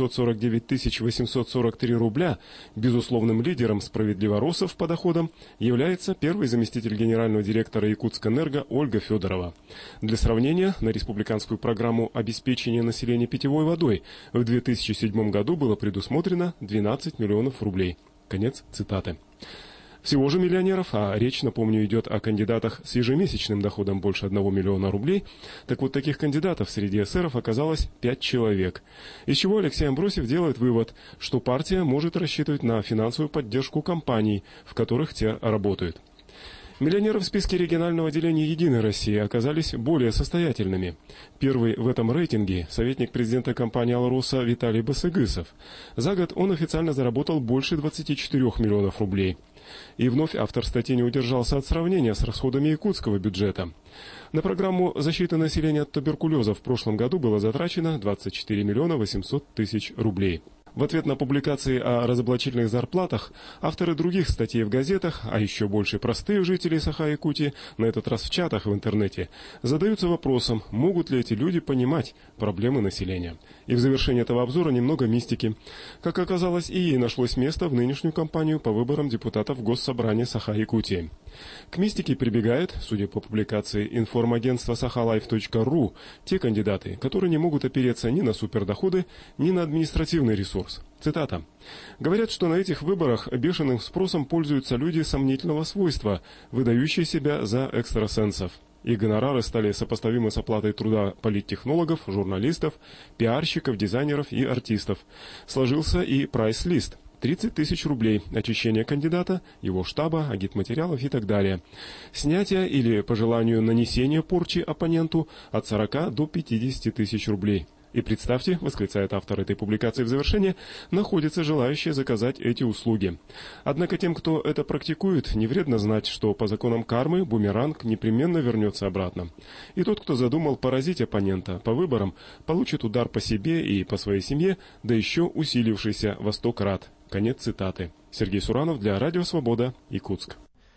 849 тысяч 843 рубля безусловным лидером справедливоросов по доходам является первый заместитель генерального директора Якутскэнерго Ольга Федорова. Для сравнения, на республиканскую программу обеспечения населения питьевой водой в 2007 году было предусмотрено 12 миллионов рублей». Конец цитаты. Всего же миллионеров, а речь, напомню, идет о кандидатах с ежемесячным доходом больше 1 миллиона рублей, так вот таких кандидатов среди эсеров оказалось 5 человек. Из чего Алексей Амбросьев делает вывод, что партия может рассчитывать на финансовую поддержку компаний, в которых те работают. Миллионеры в списке регионального отделения «Единой России» оказались более состоятельными. Первый в этом рейтинге – советник президента компании «Алроса» Виталий Басыгысов. За год он официально заработал больше 24 миллионов рублей. И вновь автор статьи не удержался от сравнения с расходами якутского бюджета. На программу защиты населения от туберкулеза в прошлом году было затрачено 24 миллиона 800 тысяч рублей. В ответ на публикации о разоблачительных зарплатах авторы других статей в газетах, а еще больше простых жителей Саха-Якутии, на этот раз в чатах в интернете, задаются вопросом, могут ли эти люди понимать проблемы населения. И в завершении этого обзора немного мистики. Как оказалось, и ей нашлось место в нынешнюю кампанию по выборам депутатов Госсобрания Саха-Якутии. К мистике прибегают, судя по публикации информагентства sahalife.ru, те кандидаты, которые не могут опереться ни на супердоходы, ни на административный ресурс. Цитата. «Говорят, что на этих выборах бешеным спросом пользуются люди сомнительного свойства, выдающие себя за экстрасенсов. Их гонорары стали сопоставимы с оплатой труда политтехнологов, журналистов, пиарщиков, дизайнеров и артистов. Сложился и прайс-лист. 30 тысяч рублей, очищение кандидата, его штаба, агитматериалов и так далее. Снятие или, по желанию, нанесение порчи оппоненту от 40 до 50 тысяч рублей. И представьте, восклицает автор этой публикации в завершении, находятся желающие заказать эти услуги. Однако тем, кто это практикует, не вредно знать, что по законам кармы бумеранг непременно вернется обратно. И тот, кто задумал поразить оппонента по выборам, получит удар по себе и по своей семье, да еще усилившийся во 100 крат. Конец цитаты. Сергей Суранов для Радио Свобода, Якутск.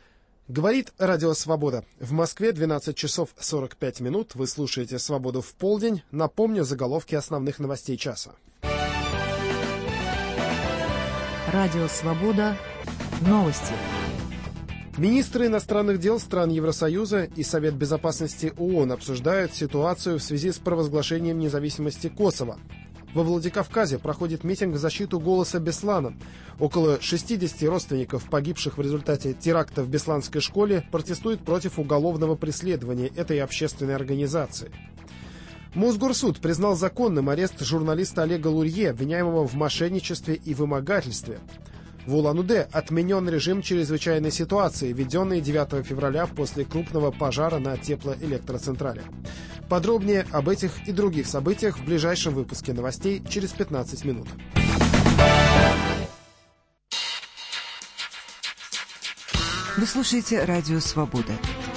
Говорит Радио Свобода. В Москве 12 часов 45 минут. Вы слушаете «Свободу в полдень». Напомню заголовки основных новостей часа. Радио Свобода. Новости. Министры иностранных дел стран Евросоюза и Совет безопасности ООН обсуждают ситуацию в связи с провозглашением независимости Косово. Во Владикавказе проходит митинг в защиту «Голоса Беслана». Около 60 родственников погибших в результате теракта в Бесланской школе протестуют против уголовного преследования этой общественной организации. Мосгорсуд признал законным арест журналиста Олега Лурье, обвиняемого в мошенничестве и вымогательстве. В Улан-Удэ отменен режим чрезвычайной ситуации, введенный 9 февраля после крупного пожара на теплоэлектроцентрале. Подробнее об этих и других событиях в ближайшем выпуске новостей через 15 минут. Вы слушаете «Радио Свобода».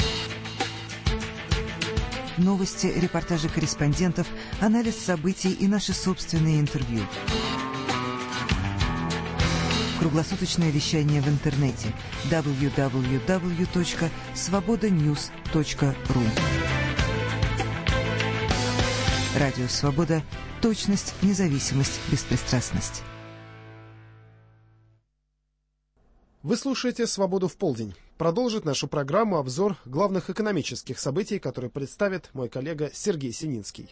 Новости, репортажи корреспондентов, анализ событий и наши собственные интервью. Круглосуточное вещание в интернете www.svobodanews.ru. Радио Свобода. Точность, независимость, беспристрастность. Вы слушаете «Свободу в полдень». Продолжит нашу программу обзор главных экономических событий, которые представит мой коллега Сергей Сининский.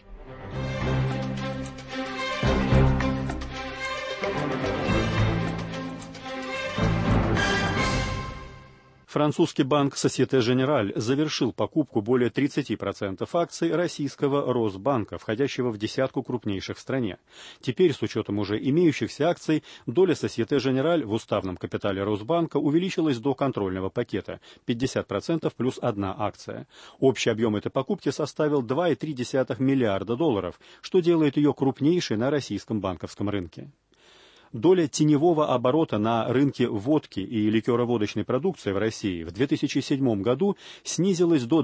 Французский банк Société Générale завершил покупку более 30% акций российского Росбанка, входящего в десятку крупнейших в стране. Теперь, с учетом уже имеющихся акций, доля Société Générale в уставном капитале Росбанка увеличилась до контрольного пакета – 50% плюс одна акция. Общий объем этой покупки составил $2,3 миллиарда, что делает ее крупнейшей на российском банковском рынке. Доля теневого оборота на рынке водки и ликероводочной продукции в России в 2007 году снизилась до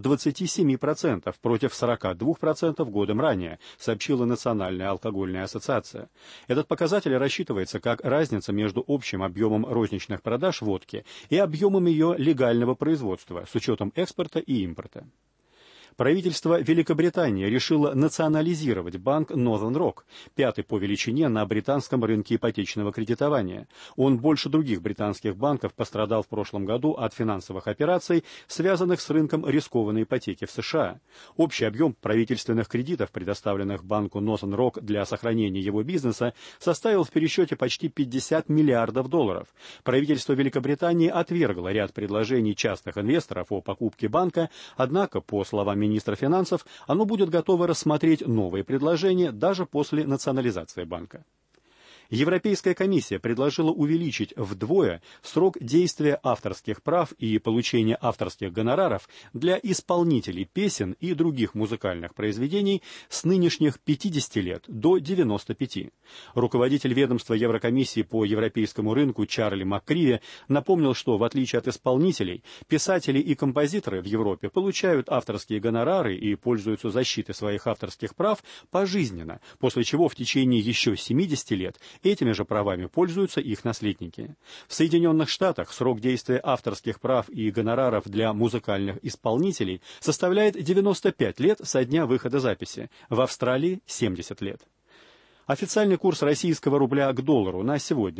27% против 42% годом ранее, сообщила Национальная алкогольная ассоциация. Этот показатель рассчитывается как разница между общим объемом розничных продаж водки и объемом ее легального производства с учетом экспорта и импорта. Правительство Великобритании решило национализировать банк Northern Rock, пятый по величине на британском рынке ипотечного кредитования. Он больше других британских банков пострадал в прошлом году от финансовых операций, связанных с рынком рискованной ипотеки в США. Общий объем правительственных кредитов, предоставленных банку Northern Rock для сохранения его бизнеса, составил в пересчете почти $50 миллиардов. Правительство Великобритании отвергло ряд предложений частных инвесторов о покупке банка, однако, по словам министра финансов, оно будет готово рассмотреть новые предложения даже после национализации банка. Европейская комиссия предложила увеличить вдвое срок действия авторских прав и получения авторских гонораров для исполнителей песен и других музыкальных произведений с нынешних 50 лет до 95. Руководитель ведомства Еврокомиссии по европейскому рынку Чарли Маккриви напомнил, что в отличие от исполнителей, писатели и композиторы в Европе получают авторские гонорары и пользуются защитой своих авторских прав пожизненно, после чего в течение еще 70 лет этими же правами пользуются их наследники. В Соединенных Штатах срок действия авторских прав и гонораров для музыкальных исполнителей составляет 95 лет со дня выхода записи, в Австралии 70 лет. Официальный курс российского рубля к доллару на сегодня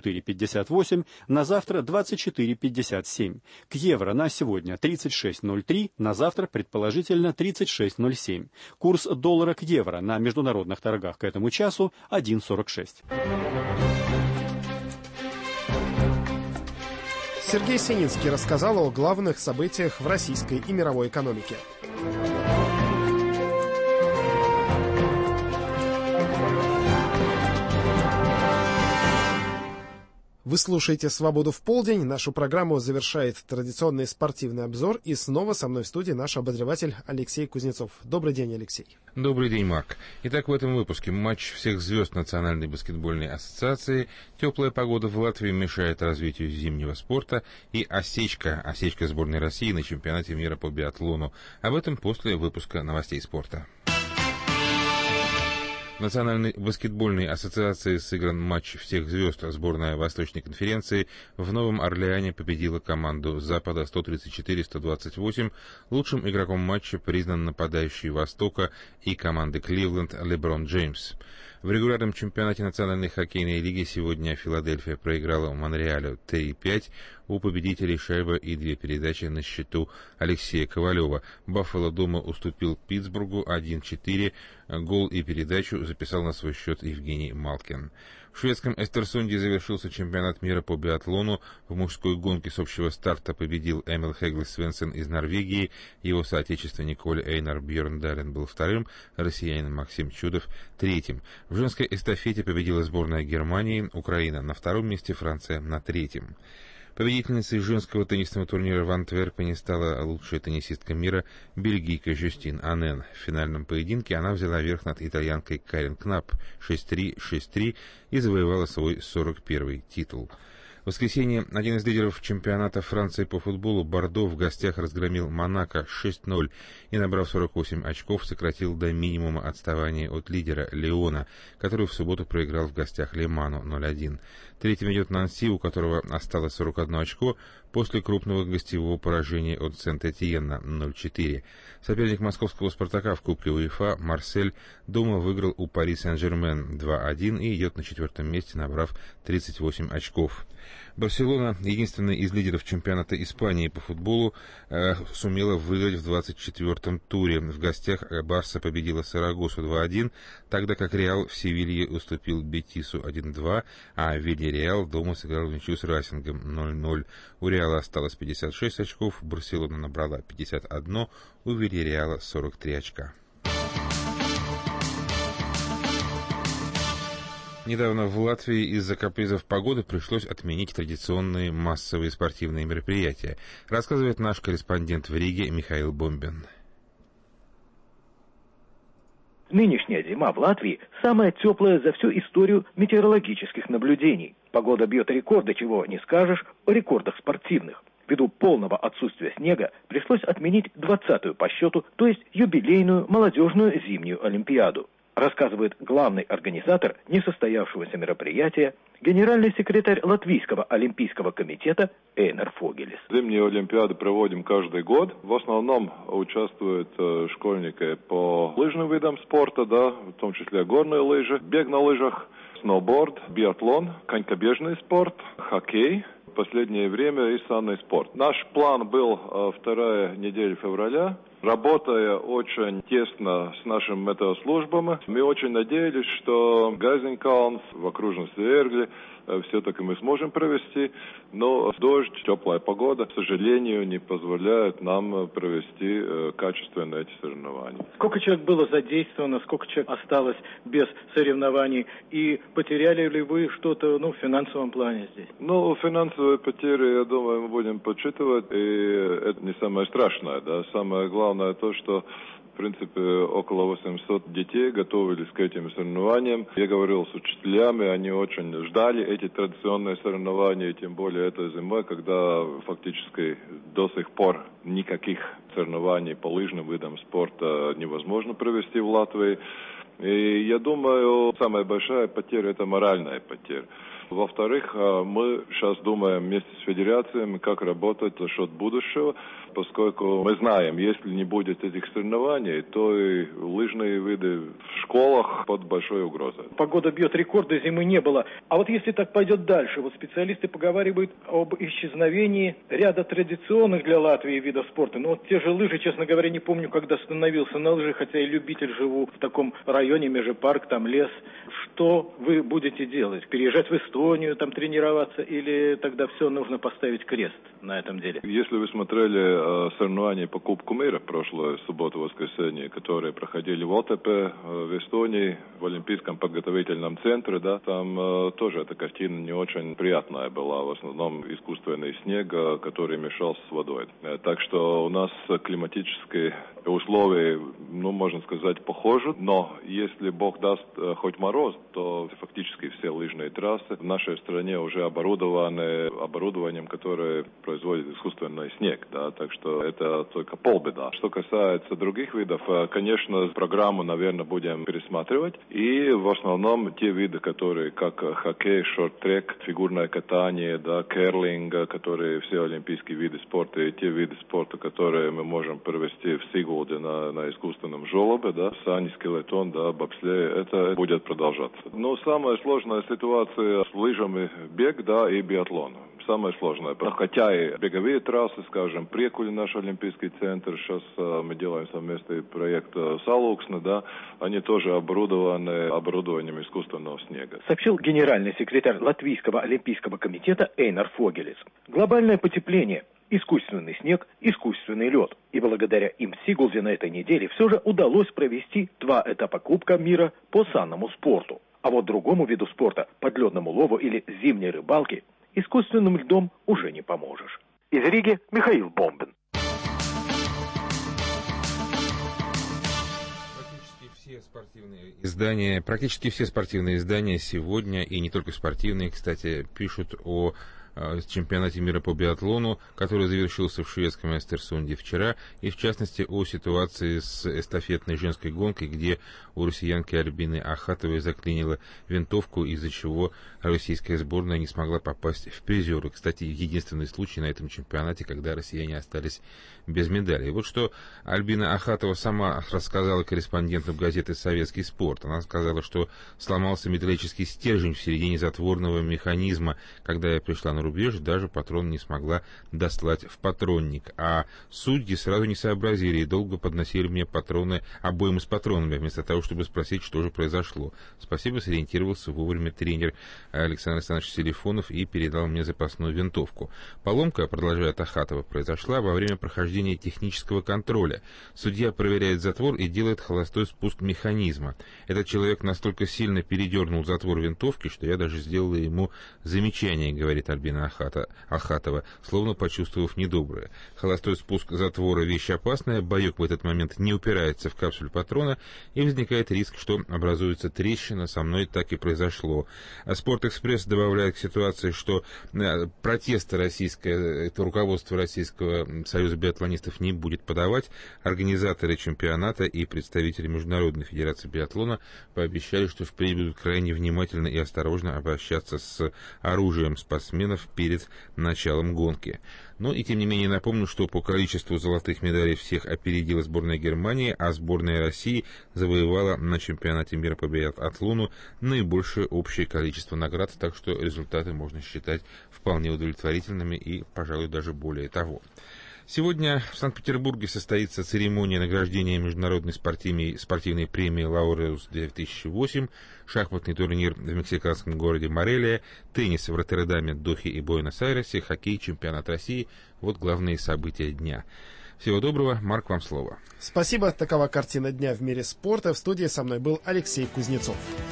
24,58, на завтра 24,57. К евро на сегодня 36,03, на завтра предположительно 36,07. Курс доллара к евро на международных торгах к этому часу 1,46. Сергей Сининский рассказал о главных событиях в российской и мировой экономике. Вы слушаете «Свободу в полдень». Нашу программу завершает традиционный спортивный обзор. И снова со мной в студии наш обозреватель Алексей Кузнецов. Добрый день, Алексей. Добрый день, Марк. Итак, в этом выпуске матч всех звезд Национальной баскетбольной ассоциации, теплая погода в Латвии мешает развитию зимнего спорта и осечка сборной России на чемпионате мира по биатлону. Об этом после выпуска новостей спорта. В Национальной баскетбольной ассоциации сыгран матч всех звезд. Сборная Восточной конференции в Новом Орлеане победила команду Запада 134-128. Лучшим игроком матча признан нападающий Востока и команды Кливленд Леброн Джеймс. В регулярном чемпионате Национальной хоккейной лиги сегодня Филадельфия проиграла Монреалю 3-5. У победителей шайба и 2 передачи на счету Алексея Ковалева. Баффало дома уступил Питтсбургу 1-4. Гол и передачу записал на свой счет Евгений Малкин. В шведском Эстерсунде завершился чемпионат мира по биатлону. В мужской гонке с общего старта победил Эмил Хегле Свенсен из Норвегии. Его соотечественник Эйнар Бьерндален был вторым, россиянин Максим Чудов третьим. В женской эстафете победила сборная Германии, Украина на втором месте, Франция на третьем. Победительницей женского теннисного турнира в Антверпене стала лучшая теннисистка мира бельгийка Жюстин Анен. В финальном поединке она взяла верх над итальянкой Карен Кнап 6-3, 6-3 и завоевала свой 41-й титул. В воскресенье один из лидеров чемпионата Франции по футболу Бордо в гостях разгромил Монако 6-0 и, набрав 48 очков, сократил до минимума отставание от лидера Лиона, который в субботу проиграл в гостях Лиману 0-1. Третьим идет Нанси, у которого осталось 41 очко после крупного гостевого поражения от Сент-Этьенна 0-4. Соперник московского «Спартака» в Кубке УЕФА Марсель дома выиграл у Пари Сен-Жермен 2-1 и идет на 4-м месте, набрав 38 очков. Барселона, единственный из лидеров чемпионата Испании по футболу, сумела выиграть в 24-м туре. В гостях Барса победила Сарагосу 2-1, тогда как Реал в Севилье уступил Бетису 1-2, а Вильяреал дома сыграл в ничью с Райсингом 0-0. У Реала осталось 56 очков, Барселона набрала 51, у Вильяреала 43 очка. Недавно в Латвии из-за капризов погоды пришлось отменить традиционные массовые спортивные мероприятия, рассказывает наш корреспондент в Риге Михаил Бомбин. Нынешняя зима в Латвии самая теплая за всю историю метеорологических наблюдений. Погода бьет рекорды, чего не скажешь о рекордах спортивных. Ввиду полного отсутствия снега пришлось отменить 20-ю по счету, то есть юбилейную молодежную зимнюю Олимпиаду. Рассказывает главный организатор несостоявшегося мероприятия, генеральный секретарь Латвийского олимпийского комитета Эйнар Фогелис. Зимние Олимпиады проводим каждый год. В основном участвуют школьники по лыжным видам спорта, в том числе горные лыжи, бег на лыжах, сноуборд, биатлон, конькобежный спорт, хоккей. В последнее время и санный спорт. Наш план был 2 неделя февраля. Работая очень тесно с нашими метеослужбами, мы очень надеялись, что Гайзенкалнс в окружности Эргли все-таки мы сможем провести, но дождь, теплая погода, к сожалению, не позволяет нам провести качественно эти соревнования. Сколько человек было задействовано, сколько человек осталось без соревнований, и потеряли ли вы что-то в финансовом плане здесь? Финансовые потери, я думаю, мы будем подсчитывать, и это не самое страшное, самое главное то, что в принципе, около 800 детей готовились к этим соревнованиям. Я говорил с учителями, они очень ждали эти традиционные соревнования, тем более этой зимой, когда фактически до сих пор никаких соревнований по лыжным видам спорта невозможно провести в Латвии. И я думаю, самая большая потеря – это моральная потеря. Во-вторых, мы сейчас думаем вместе с федерациями, как работать за счет будущего, поскольку мы знаем, если не будет этих соревнований, то и лыжные виды в школах под большой угрозой. Погода бьет рекорды, зимы не было. А вот если так пойдет дальше, специалисты поговаривают об исчезновении ряда традиционных для Латвии видов спорта. Те же лыжи, честно говоря, не помню, когда становился на лыжи, хотя и любитель, живу в таком районе, межпарк, там лес. Что вы будете делать? Переезжать в Эстонию, там тренироваться, или тогда все нужно поставить крест на этом деле? Если вы смотрели соревнования по Кубку мира прошлую субботу-воскресенье, которые проходили в Отепе, в Эстонии, в Олимпийском подготовительном центре, там тоже эта картина не очень приятная была, в основном искусственный снег, который мешал с водой. Так что у нас климатические условия, можно сказать, похожи, но если Бог даст хоть мороз, то фактически все лыжные трассы в нашей стране уже оборудованы оборудованием, которое производит искусственный снег, так что это только полбеда. Что касается других видов, конечно, программу, наверное, будем пересматривать, и в основном те виды, которые как хоккей, шорт-трек, фигурное катание, керлинг, которые все олимпийские виды спорта, и те виды спорта, которые мы можем провести в Сигулде на искусственном желобе, сани, скелетон, бобслей, это будет продолжаться. Но самая сложная ситуация с лыжами бег, и биатлон. Самое сложное. Хотя и беговые трассы, скажем, Прекуль, наш олимпийский центр, сейчас мы делаем совместный проект Салуксна, они тоже оборудованы оборудованием искусственного снега. Сообщил генеральный секретарь Латвийского олимпийского комитета Эйнар Фогелис. Глобальное потепление, искусственный снег, искусственный лед. И благодаря им в Сигулде на этой неделе все же удалось провести 2 этапа Кубка мира по санному спорту. А вот другому виду спорта, подледному лову или зимней рыбалке, искусственным льдом уже не поможешь. Из Риги Михаил Бомбин. Практически все спортивные издания сегодня, и не только спортивные, кстати, пишут о чемпионате мира по биатлону, который завершился в шведском Эстерсунде вчера, и в частности о ситуации с эстафетной женской гонкой, где у россиянки Альбины Ахатовой заклинило винтовку, из-за чего российская сборная не смогла попасть в призеры. Кстати, единственный случай на этом чемпионате, когда россияне остались без медалей. Вот что Альбина Ахатова сама рассказала корреспонденту газеты «Советский спорт». Она сказала, что сломался металлический стержень в середине затворного механизма. Когда я пришла на рубеж, даже патрон не смогла дослать в патронник. А судьи сразу не сообразили и долго подносили мне патроны, обоймы с патронами, вместо того, чтобы спросить, что же произошло. Спасибо, сориентировался вовремя тренер Александр Александрович Селифонов и передал мне запасную винтовку. Поломка, продолжает Ахатова, произошла во время прохождения технического контроля. Судья проверяет затвор и делает холостой спуск механизма. Этот человек настолько сильно передернул затвор винтовки, что я даже сделала ему замечание, говорит Альбина Ахатова, словно почувствовав недоброе. Холостой спуск затвора — вещь опасная, боек в этот момент не упирается в капсуль патрона, и возникает риск, что образуется трещина. Со мной так и произошло. Спортэкспресс добавляет к ситуации, что протесты это руководство Российского союза биатлонистов не будет подавать. Организаторы чемпионата и представители Международной федерации биатлона пообещали, что впредь будут крайне внимательно и осторожно обращаться с оружием спортсменов перед началом гонки. Но и тем не менее напомню, что по количеству золотых медалей всех опередила сборная Германии, а сборная России завоевала на чемпионате мира по биатлону наибольшее общее количество наград, так что результаты можно считать вполне удовлетворительными и, пожалуй, даже более того. Сегодня в Санкт-Петербурге состоится церемония награждения международной спортивной премии «Лауреус-2008», шахматный турнир в мексиканском городе Морелия, теннис в Роттердаме, Дохе и Буэнос-Айресе, хоккей, чемпионат России. Вот главные события дня. Всего доброго. Марк, вам слово. Спасибо. Такова картина дня в мире спорта. В студии со мной был Алексей Кузнецов.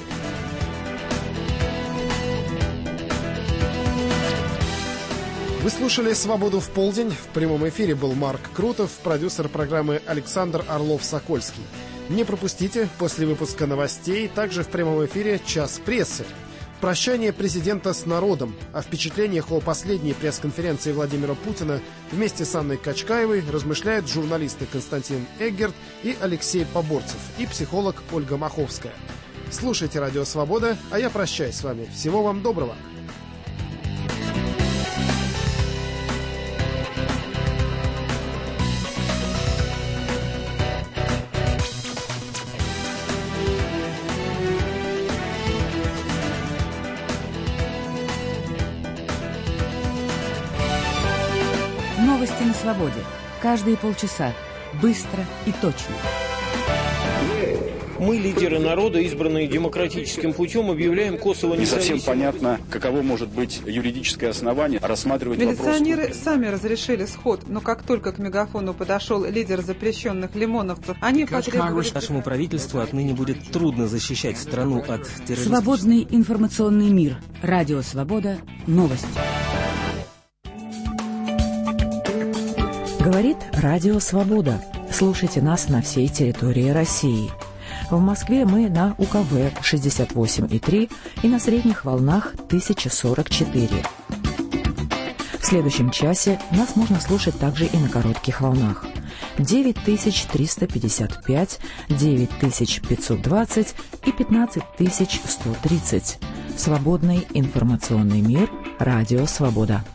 Вы слушали «Свободу в полдень». В прямом эфире был Марк Крутов, продюсер программы Александр Орлов-Сокольский. Не пропустите, после выпуска новостей, также в прямом эфире «Час прессы». Прощание президента с народом. О впечатлениях о последней пресс-конференции Владимира Путина вместе с Анной Качкаевой размышляют журналисты Константин Эггерт и Алексей Поборцев и психолог Ольга Маховская. Слушайте «Радио Свобода», а я прощаюсь с вами. Всего вам доброго. Новости на свободе. Каждые полчаса. Быстро и точно. Мы, лидеры народа, избранные демократическим путем, объявляем Косово независимым. Не совсем понятно, каково может быть юридическое основание рассматривать вопрос. Милиционеры сами разрешили сход, но как только к мегафону подошел лидер запрещенных лимоновцев, они потребовали... Нашему правительству отныне будет трудно защищать страну от террористов. Свободный информационный мир. Радио Свобода. Новости. Говорит Радио Свобода. Слушайте нас на всей территории России. В Москве мы на УКВ 68,3 и на средних волнах 1044. В следующем часе нас можно слушать также и на коротких волнах. 9355, 9520 и 15130. Свободный информационный мир. Радио Свобода.